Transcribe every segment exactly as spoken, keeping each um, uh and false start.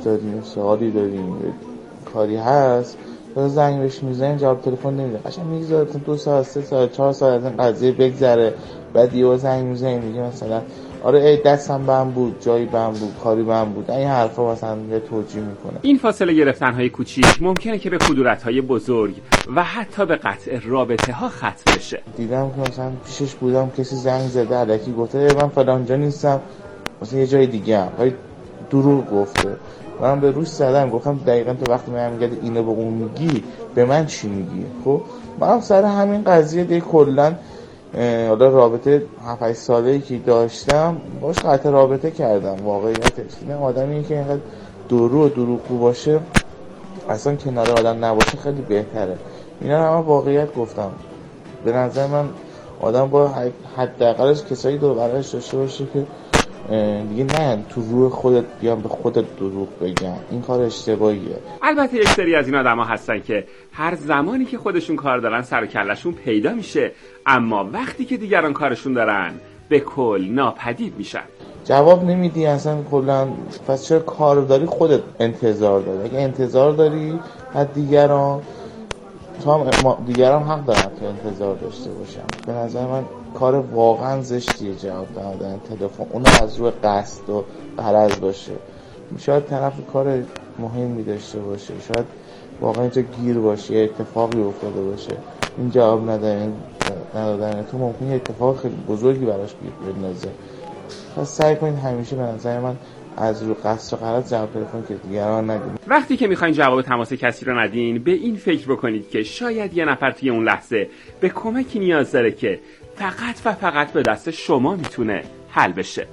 داریم، سوالی داریم، کاری هست، تو زنگ بهش میزنی جواب تلفن نمیده، قشنگ میگذاره دو ساعت سه ساعت چهار ساعت از این قضیه بگذره، بعد یهو زنگ میزنی میگه مثلا آره ای دستم بم بود، جایی بم بود، کاری بم بود، این حرفا مثلا یه توجیه میکنه. این فاصله گرفتن‌های کوچیک ممکنه که به کدورت‌های بزرگ و حتی به قطع رابطه‌ها ختم بشه. دیدم که مثلا پیشش بودم کسی زنگ زده الکی گفته من فلان جا نیستم، مثلا یه جای دیگه ام، ولی دروغ گفته. من به روش زدم گفتم دقیقاً تو وقتی من میگم اینو به اون میگی به من چی میگی؟ خب من سر همین قضیه دیگه کلا حالا رابطه هفت هشت ساله‌ای که داشتم باش قطع رابطه کردم. واقعیتش این آدمی که اینقدر درو و دروغگو باشه اصلا کنار آدم نباشه خیلی بهتره. اینا همه واقعیت گفتم. به نظر من آدم با حداقلش کسایی دور برایش داشته باشه که دیگه نه تو روح خودت بیان به خودت دروغ بگن، این کار اشتباهیه. البته یک سری از این آدما هستن که هر زمانی که خودشون کار دارن سر و کله‌شون پیدا میشه، اما وقتی که دیگران کارشون دارن به کل ناپدید میشن. جواب نمیدی اصلا کلا، پس چرا کار داری خودت انتظار داری؟ اگه انتظار داری از دیگران، تو هم دیگران حق دارن که انتظار داشته باشن. به نظر من کار واقعا زشتیه جواب دادن تلفن، اون از روی قصد و غرض باشه. شاید طرف کار مهمی داشته باشه، شاید واقعا اینجا گیر باشه، یه اتفاقی افتاده باشه، این جواب ندادن ندادن تو ممکنه اتفاق خیلی بزرگی براش بندازه. پس سعی کنید همیشه به نظر من از رو قصد و غرض جواب تلفن که دیگران ندین. وقتی که میخواین جواب تماس کسی رو ندین، به این فکر بکنید که شاید یه نفر توی اون لحظه به کمکی نیاز داره که فقط و فقط به دست شما میتونه حل بشه.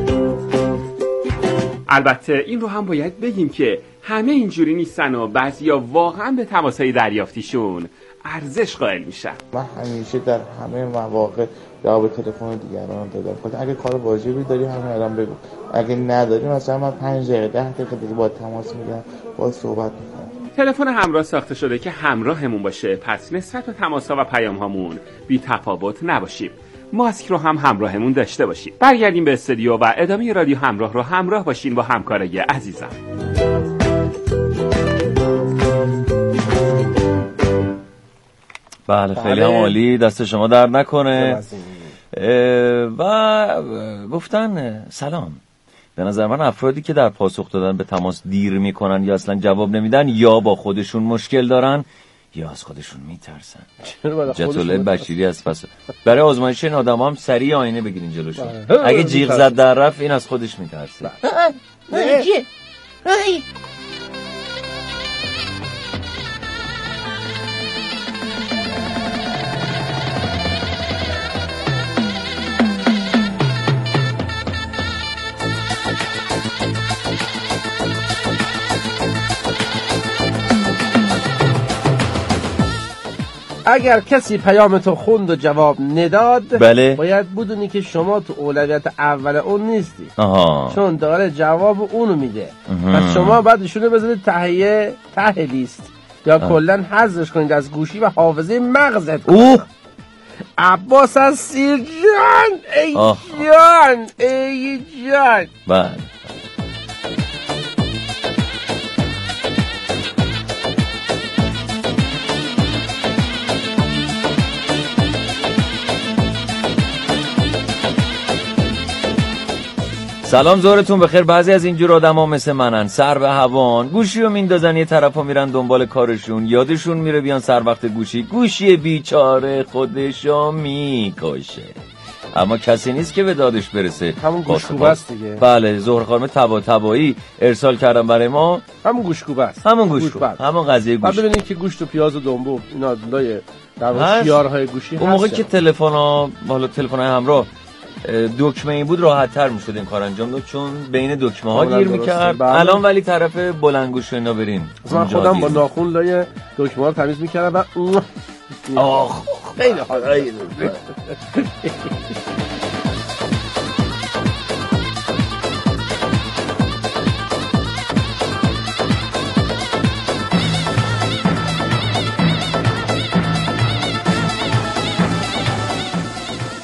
البته این رو هم باید بگیم که همه اینجوری نیستن و بعضیا واقعا به تماسهای دریافتیشون ارزش قائل میشن. من همیشه در همه مواقع جواب تلفن دیگران دادم. خب اگه کار واجبی داری همین الان بگو، اگه نداری مثلا من پنج دقیقه ده دقیقه دیگه با تماس میگیرم، با صحبت میکنم. تلفن همراه ساخته شده که همراهمون باشه، پس نسبت به تماس‌ها و پیام‌هامون بی تفاوت نباشیم. ماسک رو هم همراهمون داشته باشیم. برگردیم به استودیو و ادامه رادیو همراه رو همراه باشین با همکارای عزیزم. بله خیلی هم عالی، دست شما در نکنه. و گفتن سلام. به نظر من افرادی که در پاسخ دادن به تماس دیر میکنن یا اصلا جواب نمیدن یا با خودشون مشکل دارن یا از خودشون میترسن. جتوله بشیری از فصل برای آزمایش این آدم هم سریع آینه بگیرین جلوشون. اگه جیغ زد در رفت این از خودش میترسه. اگر کسی پیام تو خوند و جواب نداد، بله. باید بدونی که شما تو اولویت اول اون نیستی. آها. چون داره جواب اونو میده. پس شما باید ایشونو بذارید تهیه ته لیست یا کلا حذفش کنید از گوشی و حافظه مغزت. اوه عباس از سیر جان ای آه. جان ای جان. بله. سلام زورتون بخیر. بعضی از اینجور آدما مثل منن، سر به هوان، گوشی رو میندازن یه طرفا میرن دنبال کارشون، یادشون میره بیان سر وقت گوشی، گوشی بیچاره خودشو میکشه. اما کسی نیست که به دادش برسه. همون گوشکوبه است دیگه. بله، زهره خانم تبا تبایی ارسال کردن برای ما. همون گوشکوبه است. همون گوشکوبه. همون قضیه گوش. بعد ببینید که گوشت و پیاز و دنبو اینا لای در واقع خیارهای گوشی هست. اون موقع که تلفن‌ها بالا تلفن‌های همراه دکمه ای بود راحت تر میشد این کار انجام داد، چون بین دکمه ها گیر میکرد. الان ولی طرف بلندگوش اینا برین. من خودم با ناخن لای دکمه ها رو تمیز میکردم و آخ خیلی حاضر.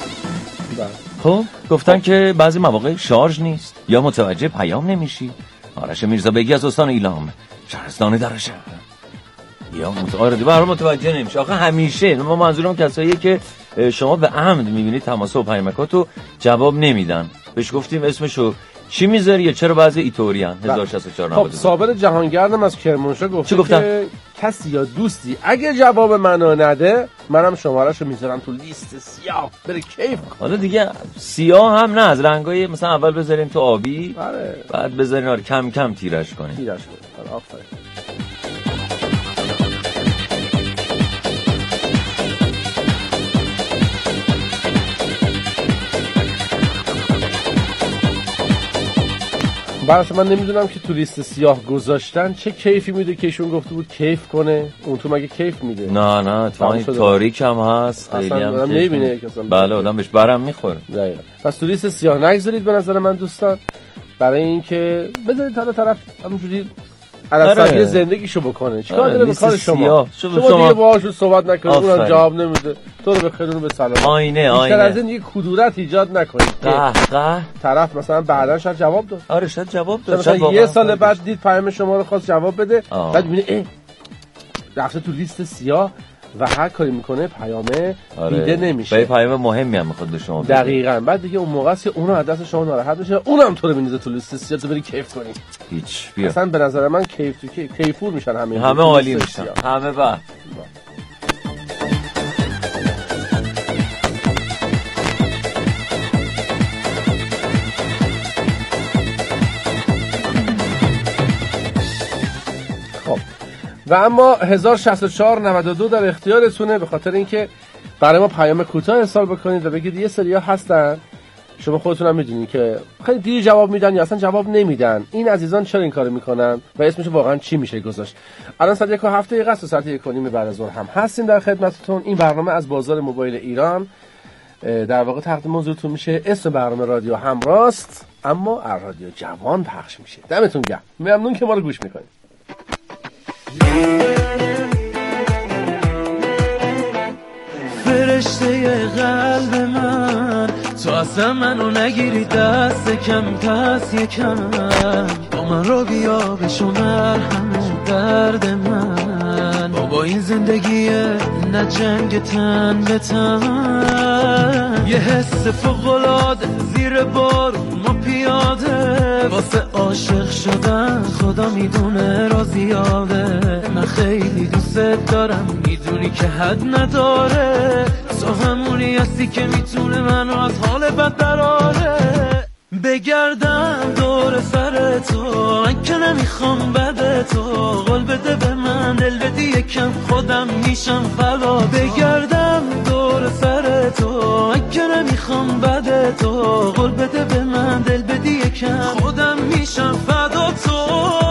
خب گفتن که بعضی مواقع شارژ نیست یا متوجه پیام نمیشی آرش میرزا بگی از استان ایلام، شهرستان درشه. یا متعارضی برای متوجه نمیشه. آخه همیشه ما منظورم کساییه که شما به عمد میبینید تماس و پیامکاتو جواب نمیدن. بهش گفتیم اسمشو چی میذاری یا چرا بعضی ایتوریان هزار و شصت و چهار. خب صابر جهانگردم از کرمانشاه گفته که کسی یا دوستی اگه جواب منو نده منم شمارهشو میذارم تو لیست سیاه بره کیف. حالا دیگه سیاه هم نه، از رنگای مثلا اول بذاریم تو آبی آره. بعد بذارین آره کم کم تیرش کنیم. تیرش کنیم. آره آفرین. بعد من نمیدونم که تو لیست سیاه گذاشتن چه کیفی میده که ایشون گفته بود کیف کنه. اون تو مگه کیف میده؟ نه نه تو تاریک هم هست خیلی هم آدم نمیبینه کسا. بله آدم بهش برم میخوره. دقیقاً. پس تو لیست سیاه نگذارید به نظر من دوستان، برای اینکه بذارید تا طرف همونجوری علاساگی زندگیشو بکنه. چیکار داره به کار شما؟ شما, شما دیگه باهاشون صحبت نکنید، اونم جواب نمیده، تو رو به خیر اون به سلام. آینه آینه. بیشتر از این دیگه کدورت ایجاد نکنید. قه قه طرف مثلا بعداً شاید جواب داد. آره شاید جواب داد. مثلا یه سال بعد دید پیام شما رو خواست جواب بده، آه. بعد میبینه اه رفته تو لیست سیاه و هر کاری میکنه پیامه آره. دیده نمیشه. به پیام مهمی هم میخواد به شما بده. دقیقاً. بعد دیگه اون موقع است که اونو از دست شما ناراحت بشه، اونم تو رو میندازه تو لیست سیاه تو بری کیف کنی. هیچ بیا. اصلا به نظر من کیف تو کیف کیفور میشن همه. همه عالی میشن. همه با و اما هزار و شصت و چهار نود و دو در اختیارتونه، به خاطر اینکه برای ما پیام کوتاه ارسال بکنید و بگید یه سریا هستن شما خودتون هم میدونید که خیلی دیر جواب میدن یا اصلا جواب نمیدن، این عزیزان چرا این کارو میکنن و اسمش واقعا چی میشه گذاشت. الان ساعت یک و هفت دقیقه است و ساعت یک و نیم بعد از ظهر هم هستیم در خدمتتون. این برنامه از بازار موبایل ایران در واقع تقدیم حضورتون میشه. اسم برنامه رادیو همراست، اما از رادیو جوان پخش میشه. دمتون گرم، ممنون که ما رو گوش میکنید. فرشته قلب من تو اصلا منو نگیری دست کم پس یکم با من رو بیا بشو مرهم درد من بابا این زندگیه نه جنگ تن به تن یه حس فوق‌العاده زیر بارون ما پیاده واسه عاشق شدن خدا میدونه را زیاده من خیلی دوست دارم میدونی که حد نداره تو همونی هستی که میتونه منو از حال بد دراره بگردم دور سر تو من که نمیخوام بده تو قول بده به من دل بدی یکم خودم میشم فدا بگردم دور سر تو من که نمیخوام بده تو قول بده به من دل بدی یکم خودم میشم فدا تو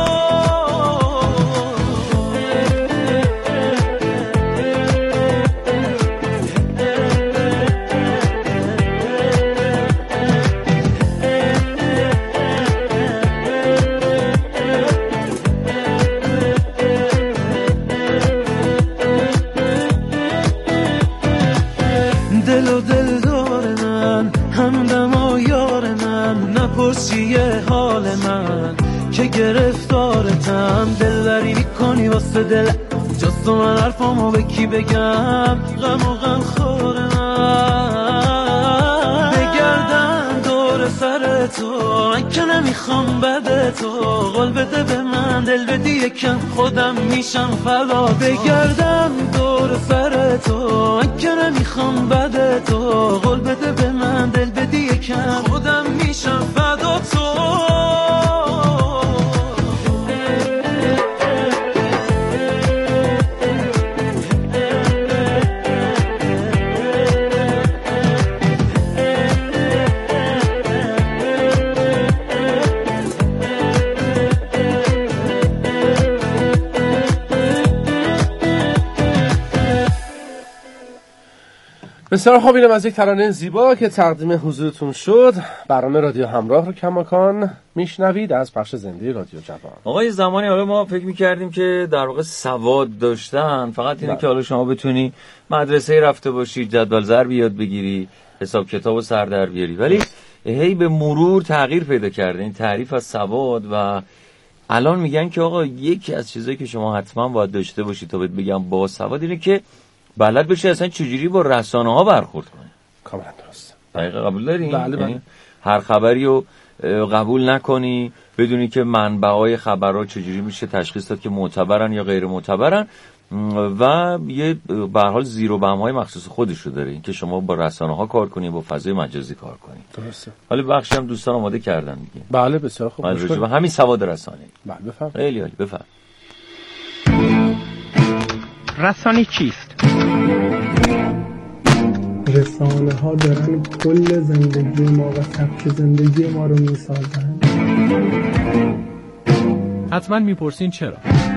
چیه حال من که گرفتارتم دلبری میکنی واسه دل جست و من حرفامو به کی بگم غم و غم خوره من بگردم دور سر تو من که نمیخوام بده تو قول بده به من دل بدی یکم خودم میشم فدا بگردم دور سر تو من که نمیخوام بده تو قول بده به من دل بدی یکم خودم میشم فدا تو بسیار خوب، اینم از یک ترانه زیبا که تقدیم حضورتون شد. برنامه رادیو همراه رو کماکان میشنوید از پخش زنده رادیو جوان. آقای زمانی حالا ما فکر میکردیم که در واقع سواد داشتن فقط اینه که حالا شما بتونی مدرسه رفته باشی، جدول ضرب یاد بگیری، حساب کتاب و سر در بیاری، ولی هی به مرور تغییر پیدا کرده این تعریف از سواد و الان میگن که آقا یکی از چیزایی که شما حتما باید داشته باشید تا بهت بگم باسواد اینه که بلد بشی اصلا چجوری با رسانه ها برخورد کنی. کاملا درسته. دقیقاً قبول داری؟ بله بله. یعنی هر خبری رو قبول نکنی، بدونی که منبعای خبرها چجوری میشه تشخیص داد که معتبرن یا غیر معتبرن و یه به هر حال زیر و بم‌های مخصوص خودش رو داره، این که شما با رسانه‌ها کار کنی، با فضای مجازی کار کنی. درسته. حالا بخشی هم دوستان آماده کردن دیگه. بله بسیار خوب. راجع به همین سواد رسانه‌ای. بله بفرمایید. خیلی عالی، بفرمایید. رسانه چیست؟ رسانه ها دارن کل زندگی ما و سبک زندگی ما رو میسازن. حتما میپرسین چرا؟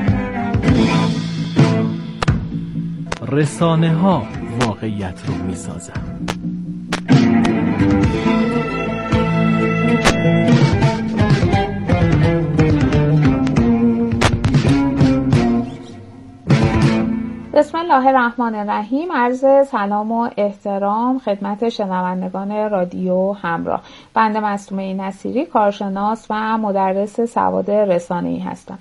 رسانه ها واقعیت رو میسازن. بسم الله الرحمن الرحیم. عرض سلام و احترام خدمت شنوندگان رادیو همراه. بنده مصطومه نصیری، کارشناس و مدرس سواد رسانه‌ای هستم.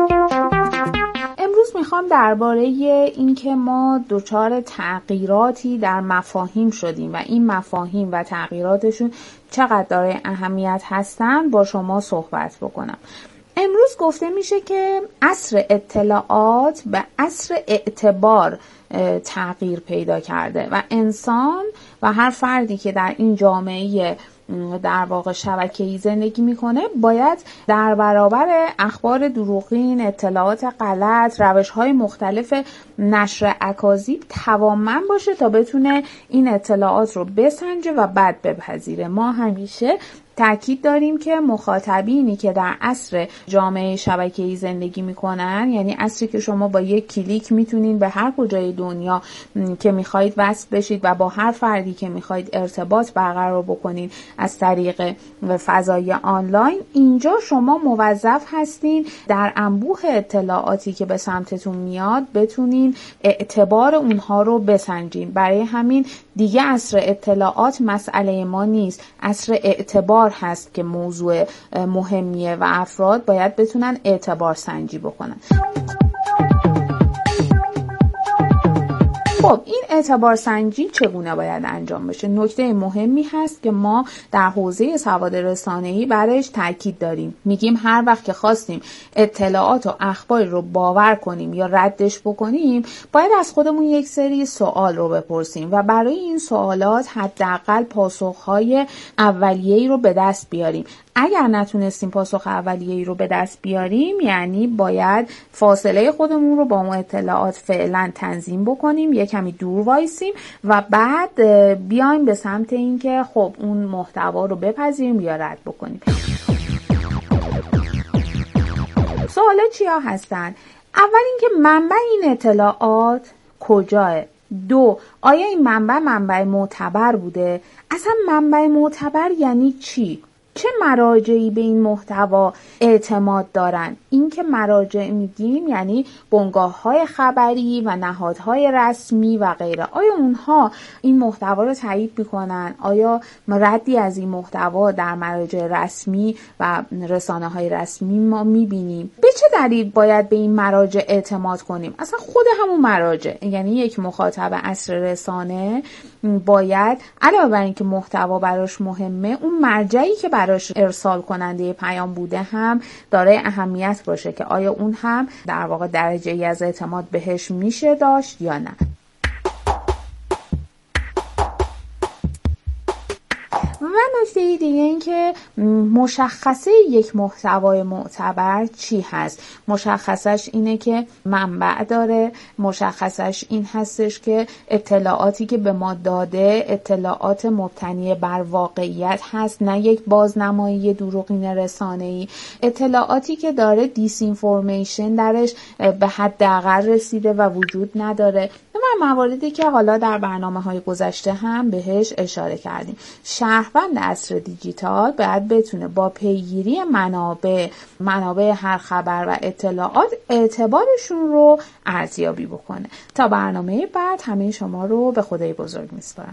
امروز میخوام درباره اینکه ما دچار تغییراتی در مفاهیم شدیم و این مفاهیم و تغییراتشون چقدر دارای اهمیت هستن با شما صحبت بکنم. امروز گفته میشه که عصر اطلاعات به عصر اعتبار تغییر پیدا کرده و انسان و هر فردی که در این جامعه در واقع شبکه‌ای زندگی میکنه باید در برابر اخبار دروغین، اطلاعات غلط، روش‌های مختلف نشر اکاذیب توانمند باشه تا بتونه این اطلاعات رو بسنجه و بعد بپذیره. ما همیشه تأکید داریم که مخاطبینی که در عصر جامعه شبکه‌ای زندگی میکنن، یعنی عصری که شما با یک کلیک میتونین به هر کجای دنیا که میخواید وصل بشید و با هر فردی که میخواید ارتباط برقرار بکنین از طریق فضای آنلاین، اینجا شما موظف هستین در انبوه اطلاعاتی که به سمتتون میاد بتونین اعتبار اونها رو بسنجین. برای همین دیگه عصر اطلاعات مسئله ما نیست، عصر اعتبار هست که موضوع مهمیه و افراد باید بتونن اعتبار سنجی بکنن. خب این اعتبار سنجی چگونه باید انجام بشه؟ نکته مهمی هست که ما در حوزه سواد رسانه‌ای برایش تاکید داریم. میگیم هر وقت که خواستیم اطلاعات و اخباری رو باور کنیم یا ردش بکنیم، باید از خودمون یک سری سوال رو بپرسیم و برای این سوالات حداقل پاسخ‌های اولیه‌ای رو به دست بیاریم. اگر نتونستیم پاسخ اولیه‌ای رو به دست بیاریم، یعنی باید فاصله خودمون رو با اون اطلاعات فعلا تنظیم بکنیم، یک کمی دور وایسیم و بعد بیایم به سمت این که خب اون محتوا رو بپذیریم یا رد بکنیم. سوالا چیا هستن؟ اول اینکه منبع این اطلاعات کجاه؟ دو، آیا این منبع منبع معتبر بوده؟ اصلا منبع معتبر یعنی چی؟ چه مراجعی به این محتوا اعتماد دارن؟ این که مراجع میگیم یعنی بنگاه‌های خبری و نهادهای رسمی و غیره. آیا اونها این محتوا رو تایید میکنن؟ آیا ردی از این محتوا در مراجع رسمی و رسانه‌های رسمی ما میبینیم؟ به چه دلیل باید به این مراجع اعتماد کنیم؟ اصلا خود همون مراجع، یعنی یک مخاطب عصر رسانه باید علاوه بر اینکه محتوا براش مهمه، اون مرجعی که براش ارسال کننده پیام بوده هم دارای اهمیت باشه که آیا اون هم در واقع درجه‌ای از اعتماد بهش میشه داشت یا نه. و نکته دیگه این که مشخصه یک محتوای معتبر چی هست؟ مشخصش اینه که منبع داره، مشخصش این هستش که اطلاعاتی که به ما داده اطلاعات مبتنی بر واقعیت هست، نه یک بازنمایی دروغین رسانه‌ای، اطلاعاتی که داره دیس اینفورمیشن درش به حداقل رسیده و وجود نداره و مواردی که حالا در برنامه‌های گذشته هم بهش اشاره کردیم. شهروند عصر دیجیتال باید بتونه با پیگیری منابع منابع هر خبر و اطلاعات اعتبارشون رو ارزیابی بکنه. تا برنامه بعد همه شما رو به خدای بزرگ میسپارم.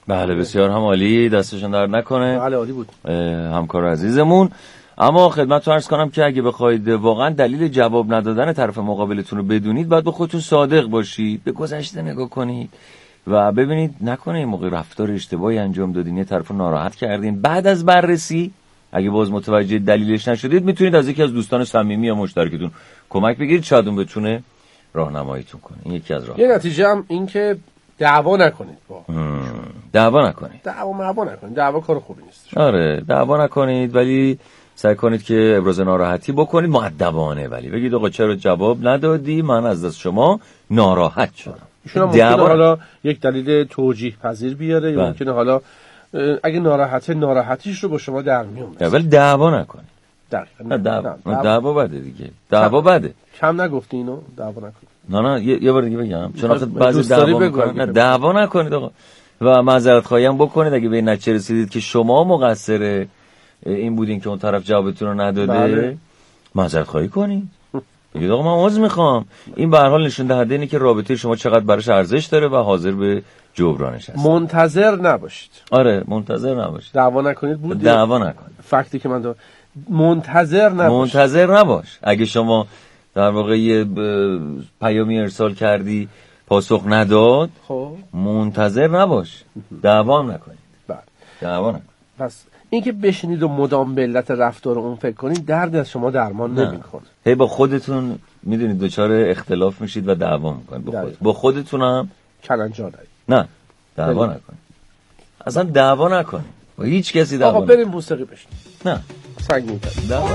بله بسیار هم عالی، دستشون درد نکنه. بله عالی بود همکار عزیزمون. اما خدمتتون عرض کنم که اگه بخواید واقعا دلیل جواب ندادن طرف مقابلتون رو بدونید، باید به خودتون صادق باشید، به گذشته نگاه کنید و ببینید نکنه این موقع رفتار اشتباهی انجام دادین، یه طرفو ناراحت کردین. بعد از بررسی اگه باز متوجه دلیلش نشدید، میتونید از یکی از دوستان صمیمی یا مشترکتون کمک بگیرید، شاید اون بتونه راهنماییتون کنه. این یکی از راه. یه نتیجه هم این که دعوا نکنید. با دعوا نکنید. دعوا معوا نکنید. دعوا کار خوبی نیست. آره دعوا نکنید، ولی سعی کنید که ابراز ناراحتی بکنید مؤدبانه، ولی بگید آقا چرا جواب ندادی، من از دست شما ناراحت شدم. ایشون ممکنه حالا یک دلیل توجیه پذیر بیاره یا ممکنه حالا اگه ناراحته ناراحتیش رو با شما در میون بذاره، ولی دعوا نکنید. دقیقاً دعوا دعوا بده دیگه. دعوا بده. کم نگفتی اینو، دعوا نکنید. نه نه یه, یه بار دیگه بگم، چون وقت بعضی دعوا میکنن. نه دعوا نکنید آقا، و معذرت خواهی هم بکنید اگه به این نتیجه رسیدید که شما مقصر این بودین که اون طرف جوابتون رو نداده. بله. معذرت خواهی کنید، بگید آقا من عذر میخوام. این به هر حال نشون دهنده اینه که رابطه شما چقدر براش ارزش داره و حاضر به جبرانش هست. منتظر نباشید. آره منتظر نباشید. دعوا نکنید بود. دعوا نکنید. فکتی که من دو... منتظر نباش. منتظر نباش. اگه شما در واقع یه پیامی ارسال کردی پاسخ نداد، خب منتظر نباش. دعوا نکنید. بله. دعوا نکنید. پس اینکه بشینید و مدام به علت رفتار اون فکر کنید، درد از شما درمان نمیکنه. هی با خودتون میدونید دچار اختلاف میشید و دعوا میکنید با خودتون. با خودتون هم کلنجار دارید. نه دعوا نکنید. اصلا دعوا نکنید. با هیچ کسی دعوا. آقا بریم موسیقی بشنویم. نه سنگین کنید. دعوا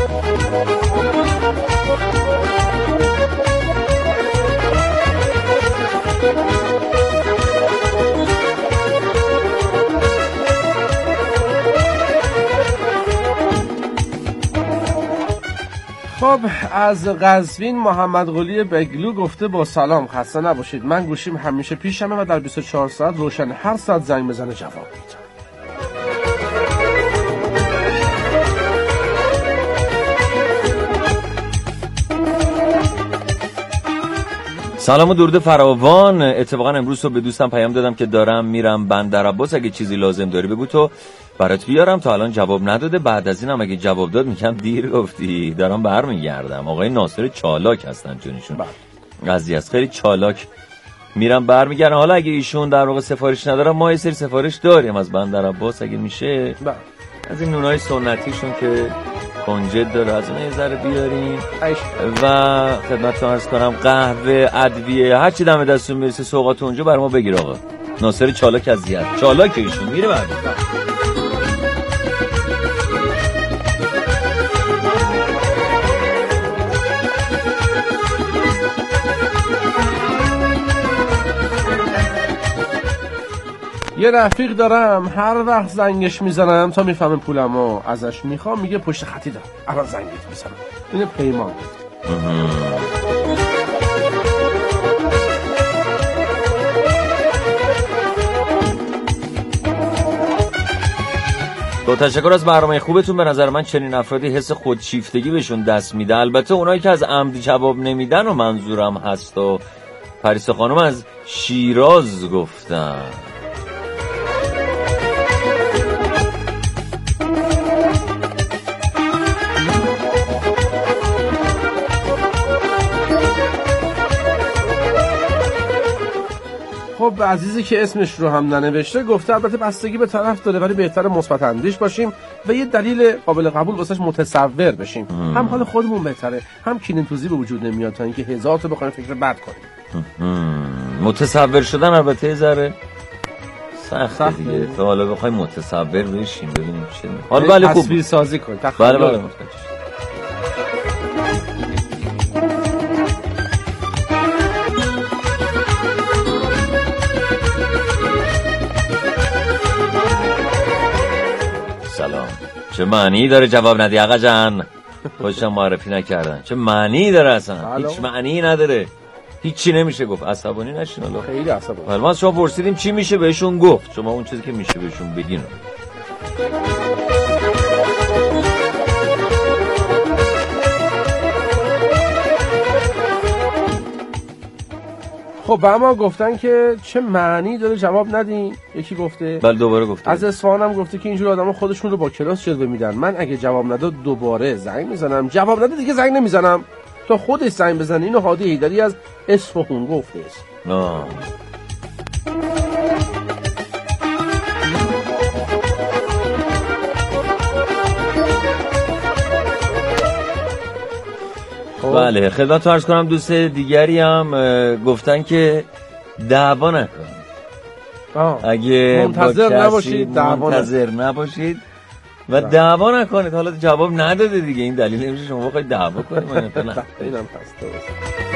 خب از قزوین محمد قلی بگلو گفته با سلام، خسته نباشید، من گوشیم همیشه پیشمه و در بیست و چهار ساعت روشن، هر ساعت زنگ بزنه جواب میدم. سلام و درود فراوان. اتفاقا امروز رو به دوستم پیام دادم که دارم میرم بندرعباس، اگه چیزی لازم داری بگو تو برات بیارم. تا الان جواب نداده، بعد از اینم اگه جواب داد میگم دیر گفتی، دارم برمیگردم. آقای ناصر چالاک هستن چونشون قضیه است، خیلی چالاک. میرم برمیگردم. حالا اگه ایشون در واقع سفارش ندارم، ما یه سری سفارش داریم از بندرعباس، اگه میشه با. از این نونای سنتیشون که کنجد داره از اون یه ذره بیاریم و خدمتتون عرض کنم قهوه، ادویه، هر چی دم دستون میرسه سوغات اونجا برای ما بگیر آقا. ناصر چالاک از زیاد چالاک ایشون میره بعد. یه رفیق دارم هر وقت زنگش میزنم تا میفهمه پولمو ازش میخوام، میگه پشت خطی دارم الان زنگت میزنم. اینه پیمان. با تشکر از برنامه خوبتون. به نظر من چنین افرادی حس خودشیفتگی بهشون دست میده. البته اونایی که از عمد جواب نمیدن و منظورم هست و پریسا خانم از شیراز گفتن. خب عزیزی که اسمش رو هم ننوشته گفته البته بستگی به طرف داره، ولی بهتره مثبت اندیش باشیم و یه دلیل قابل قبول واسش متصور بشیم. ام. هم حال خودمون بهتره، هم کینه‌توزی به وجود نمیاد تا اینکه هزار تا بخوایم فکر بد کنیم. متصور شدن البته یه ذره سخته دیگه، تا حالا بخوایم متصور بشیم ببینیم چه. حالا بله خوب تصویر سازی کنیم. بله بله. چه معنی داره جواب ندی آقا جان؟ خودشم معرفی نکردن. چه معنی داره اصلا؟ هیچ معنی نداره، هیچی نمیشه گفت. عصبانی نشین. الله خیلی عصبانی. حالا ما شما پرسیدیم چی میشه بهشون گفت، شما اون چیزی که میشه بهشون بگین. خب خب و اما گفتن که چه معنی داره جواب ندین. یکی گفته بله دوباره گفته از اصفهان هم گفته که اینجور آدما خودشون رو با کلاس جلوه میدن. من اگه جواب نداد دوباره زنگ میزنم، جواب نده دیگه زنگ نمیزنم تا خودش زنگ بزنه. اینو هادی حیدری از اصفهان گفته است. آه. بله خدمتتون عرض کنم دوست دیگری هم گفتن که دعوا نکنید. اگه منتظر نباشید دعوا منتظر نباشید و دعوا نکنید. حالا جواب نداده دیگه، این دلیل نمیشه شما بخواید دعوا کنید. من نه اینم پس درست.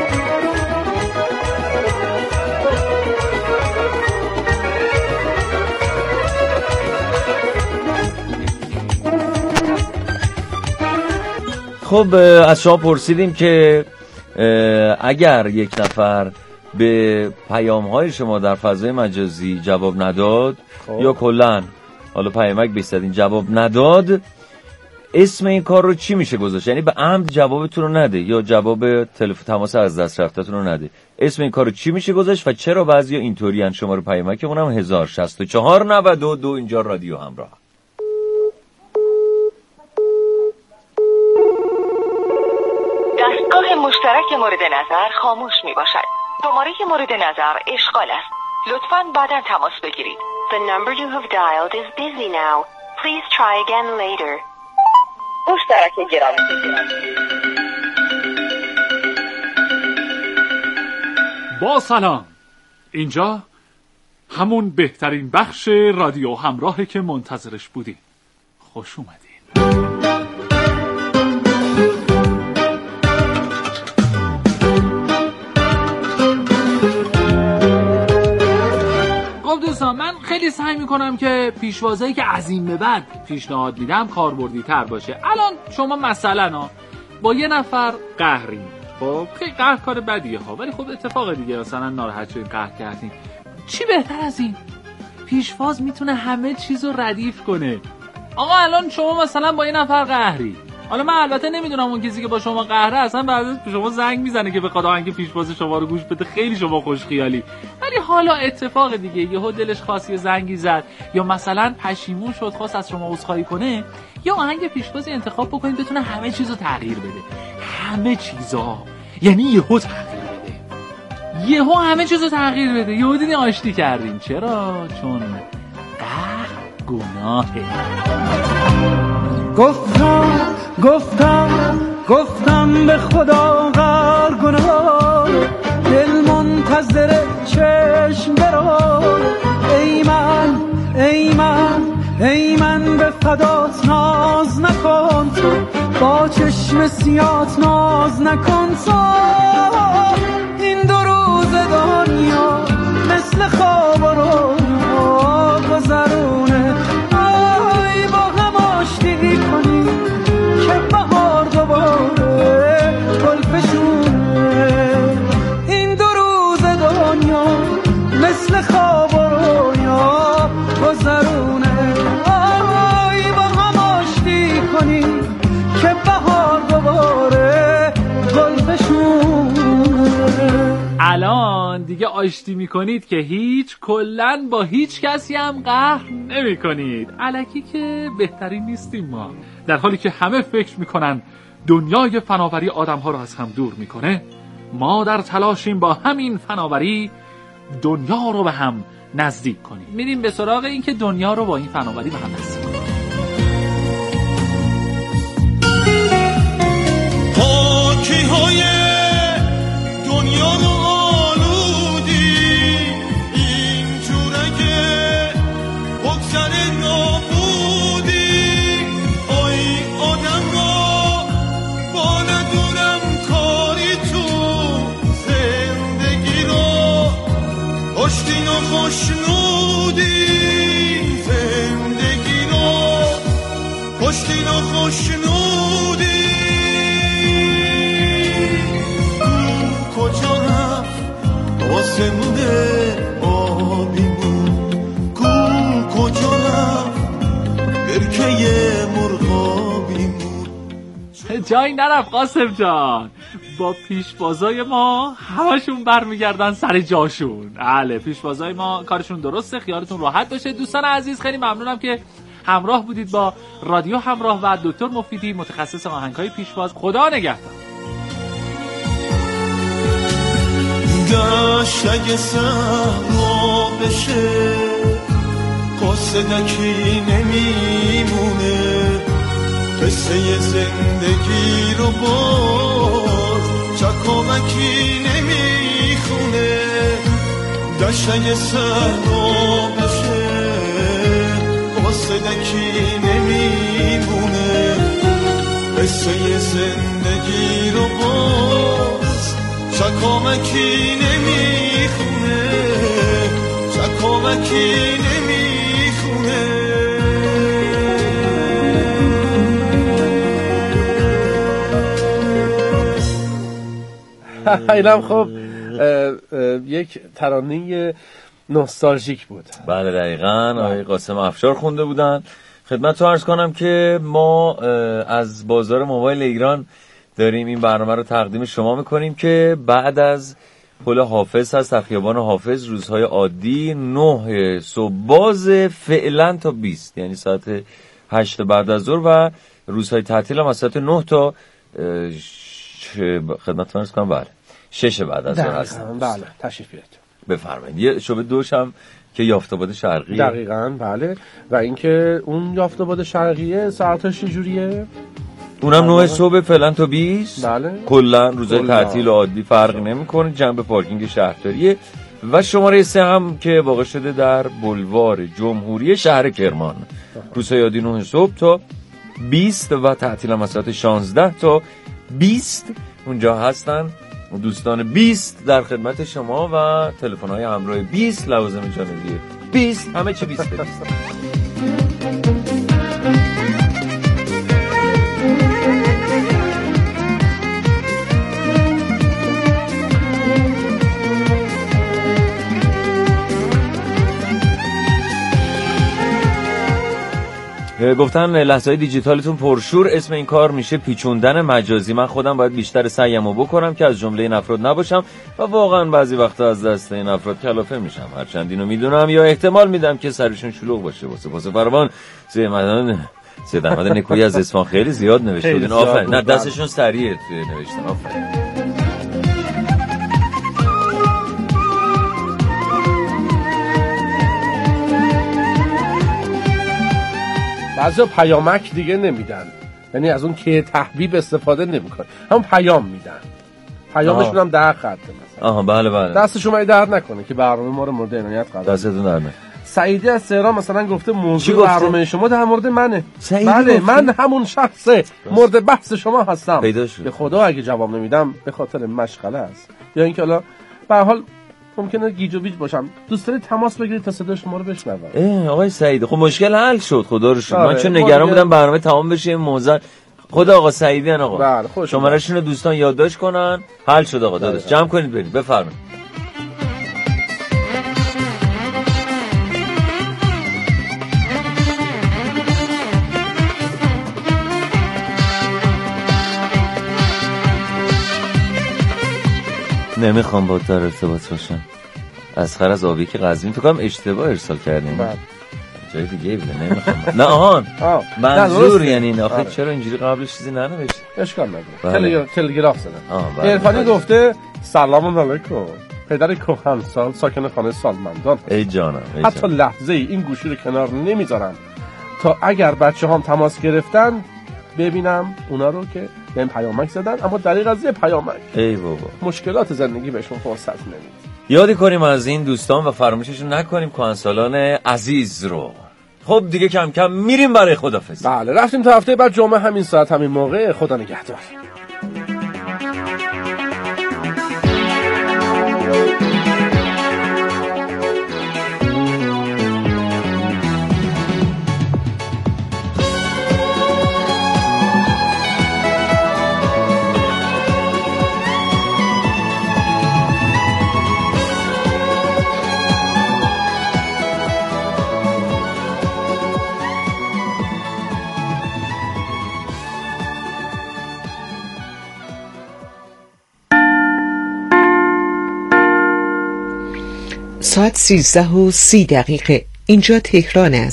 خب از شما پرسیدیم که اگر یک نفر به پیام‌های شما در فضای مجازی جواب نداد خب. یا کلاً حالا پیامک بستدین جواب نداد، اسم این کار رو چی میشه گذاشت؟ یعنی به عمد جوابتون رو نده یا جواب تلفن تماس از دست رفتتون رو نده، اسم این کار رو چی میشه گذاشت و چرا بعضیا اینطوری ان؟ شماره پیامکمون هم هزار و شصت و چهار نود و دو. اینجا رادیو همراه. دستگاه مشترک مورد نظر خاموش می باشد. شماره مورد نظر اشغال است. لطفاً بعداً تماس بگیرید. The number you have dialed is busy now. Please try again later. مشترک گرامی. با سلام. اینجا همون بهترین بخش رادیو همراهه که منتظرش بودیم. خوش اومدین. دوستان من خیلی سعی میکنم که پیشوازهایی که از این به بعد پیشنهاد میدم کاربردی تر باشه. الان شما مثلا با یه نفر قهرین، خب خیلی قهر کار بدیه ها، ولی خب اتفاق دیگه، مثلا ناراحت شدین قهر کردین، چی بهتر از این؟ پیشواز میتونه همه چیزو ردیف کنه. آقا الان شما مثلا با یه نفر قهری، حالا من البته نمیدونم اون کسی که با شما قهره اصلا بعد به شما زنگ میزنه که بخواد آهنگ پیشواز شما رو گوش بده، خیلی شما خوشخیالی، ولی حالا اتفاق دیگه، یهو دلش خواست یه زنگی زد یا مثلا پشیمون شد خواست از شما عذرخواهی کنه، یا آهنگ پیشوازی انتخاب بکنید بتونه همه چیزو تغییر بده. همه چیزا یعنی یهو تغییر بده، یهو همه چیزو تغییر بده. یهو دیدین آشتی کردین. چرا؟ چون قهر گناهه. گفتم گفتم گفتم به خدا غر گناه، دل منتظر چشم برو. ای من ای من ای من به فدات ناز نکن تو، با چشم سیات ناز نکن تو. این دو روز دنیا مثل خواب و رویا گذرونه، آی با هم آشتی کنی که بهار دوباره گل فشونه. این دو روز دنیا مثل خواب و رویا گذرونه، آی با هم آشتی کنی که بهار دوباره گل فشونه. الان دیگه آشتی میکنید که هیچ، کلن با هیچ کسی هم قهر نمیکنید. الکی که بهترین نیستیم ما. در حالی که همه فکر میکنن دنیای فناوری آدمها رو از هم دور میکنه، ما در تلاشیم با همین فناوری دنیا رو به هم نزدیک کنیم. میریم به سراغ این که دنیا رو با این فناوری به هم نزدیک کنیم. پاکی های دنیا رو آلودی، اینجوره که بگذر نابودی. آی آدم را با ندونم کاری تو، زندگی رو خوشتین و خوشنودی. زندگی رو خوشتین و خوشنودی. کجا رفت آسمون آبیمون، کو کجا رفت برکه مرغابیمون. جایی نرفت قاسم جان. با پیشوازای ما همشون برمیگردن سر جاشون. بله پیشوازای ما کارشون درسته، خیالتون راحت باشه. دوستان عزیز خیلی ممنونم که همراه بودید با رادیو همراه و دکتر مفیدی متخصص آهنگ‌های پیشواز. خدا نگهدار. داشت اگه سهما بشه قصدکی نمیمونه، قصه زندگی رو باز چکامکی نمیخونه. داشت اگه سهما بشه قصدکی نمیمونه، قصه زندگی رو باز چکامکی نمیخونه، چکامکی نمیخونه. اینم خب یک ترانه نوستالژیک بود. بله دقیقاً آقای قاسم افشار خونده بودن. خدمت رو عرض کنم که ما از بازار موبایل ایران داریم این برنامه رو تقدیم شما میکنیم که بعد از پل حافظ هست در خیابان حافظ روزهای عادی نه صبح باز فعلا تا بیست، یعنی ساعت هشت بعد از ظهر، و روزهای تعطیل هم از ساعت نه تا خدمت رو عرض کنم بله شش بعد از ظهر هستن. بله تشریف بیارید. بفرمایید. یه شعبه دوش هم که یافت‌آباد شرقی. دقیقاً بله. و اینکه اون یافت‌آباد شرقیه ساعتش چجوریه؟ اونم نه صبح فعلا تا بیست. بله. کلا روزهای تعطیل عادی فرقی نمی‌کنه. جنب پارکینگ شهرداریه. و شماره سه هم که واقع شده در بولوار جمهوری شهر کرمان. روزهای عادی نه صبح تا بیست و تعطیل هم از ساعت شانزده تا بیست اونجا هستن. دوستان بیست در خدمت شما و تلفن‌های همراه بیست، لوازم جانبی بیست، همه چی بیست بیست. گفتن لحظه‌های دیجیتالتون پرشور، اسم این کار میشه پیچوندن مجازی. من خودم باید بیشتر سعیمو بکنم که از جمله این افراد نباشم و واقعا بعضی وقتا از دست این افراد کلافه میشم، هرچند اینو میدونم یا احتمال میدم که سرشون شلوغ باشه. واسه واسه فروان سید مدن سید احمد نکویی از اصفهان خیلی زیاد نوشته بودین. آفرین. نه دستشون سریعه توی نوشتن. آفرین. بعضی پیامک دیگه نمیدن، یعنی از اون که تحبیب استفاده نمیکنه، همون پیام میدن، پیامشون هم در خط مثلا. آها بله بله. دست شما درد نکنه که برنامه ما رو مورد عنایت قرار بدید. دستتون درد نکنه. سعیدی از تهران مثلا گفته موضوع برنامه شما در مورد منه. بله من همون شخصه مورد بحث شما هستم. پیدا شد. به خدا اگه جواب نمیدم به خاطر مشغله است، یا اینکه حالا به هر حال ممکنه گیج و بیج باشم. دوست دارید تماس بگیرید تا صدای شما رو بشنوم. اه آقای سعید خب مشکل حل شد خدا رو شکر. من چون نگران بودم برنامه تمام بشه این موضوع. خدا آقا سعیدی ان آقا. بله شماره‌شون رو دوستان یادداشت کنن. حل شد آقا داداش. جمع کنید برید بفرمایید. نمیخوام با در ارتباط باشم. اسخر از آبی که قزوین فکر کنم اشتباه ارسال کردیم. بله. جای دیگه بوده نمیخوام. نه آهان. منظور یعنی این آخه چرا اینجوری قبلش چیزی ننوشت؟ اشکال نداره. تلگراف زدن. بله. عرفانی گفته سلام علیکم. پدر کهنسال ساکن خانه سالمندان. ای جانم. ای حتی جانم. لحظه ای این گوشی رو کنار نمیذارم تا اگر بچه هم تماس گرفتن ببینم اونا رو که بهم پیامک زدن، اما دقیق از یه پیامک ای بابا مشکلات زندگی بهشون فرصت نمید. یادی کنیم از این دوستان و فراموششون نکنیم کهنسالان عزیز رو. خب دیگه کم کم میریم برای خدافظی. بله رفتیم تا هفته بعد جمعه همین ساعت همین موقع. خدا نگهدار. ساعت سیزده و سی دقیقه. اینجا تهران است.